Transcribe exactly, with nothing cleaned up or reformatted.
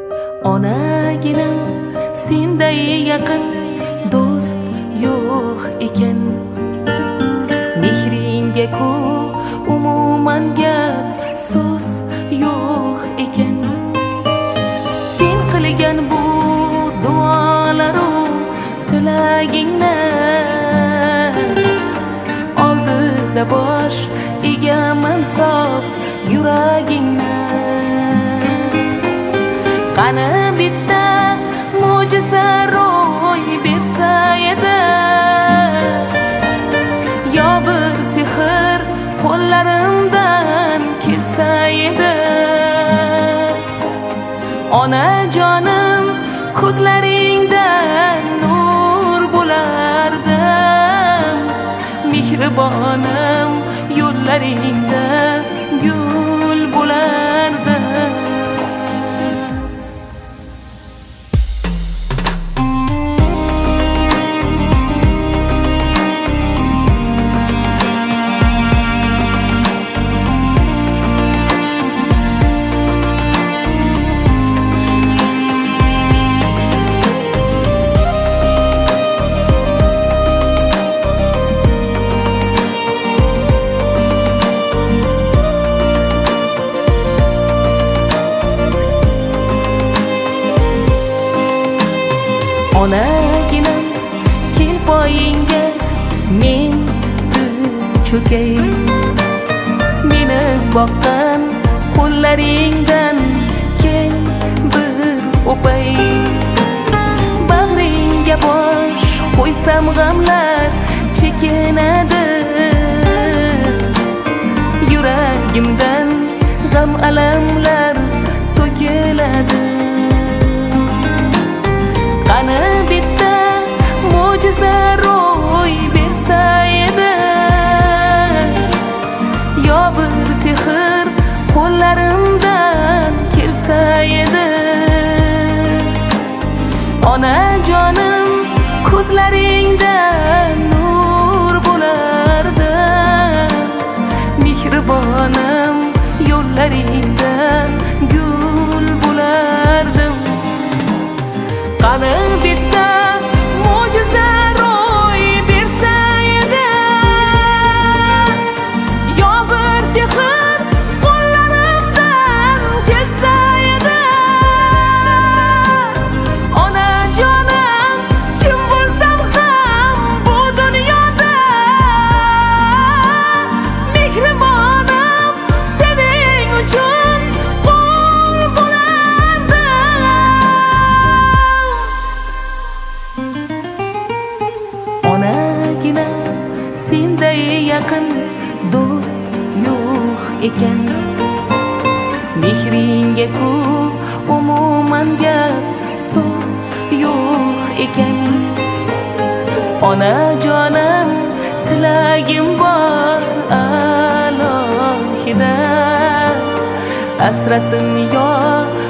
Onaginam senday yaqin do'st yo'q ekan. Mehringga ku umuman gap so'z yo'q ekan. Sen qilgan bu duolaru tilagingni oldida bosh egaman sof yuragingni. Qani bitta mo'jiza ro'y bersa edi, yo bir sehr qo'llarimdan kelsa edi. Onajonim ko'zlaringdan nur bo'lardim, mehribonim yo'llaringda gul bo'lardim. Onaginam kel poyingga men tiz cho'kay. Meni boqqan qo'llaringdan kel bir o'pay. Bag'ringga bosh qo'ysam g'amlar chekinadi, yuragimdan g'am alamlar to'kiladi. Qani bitta mo'jiza ro'y bersa edi, yo bir sehr qo'llarimdan kelsa edi. Onajonim ko'zlaringdan nur bo'lardim, mehribonim yo'llaringda gul bo'lardim. Qani bitta mo'jiza ro'y bersa edi, yo bir sehr qo'llarimdan kelsa edi. Onajonim kim bo'lsam ham bu dunyoda, mehribonim sening uchun qul bo'lardim. Onaginam senday yaqin do'st yo'q ekan. Mehringga ku umuman gap so'z yo'q ekan. Onajonim tilagim bor alohida, asrasin yo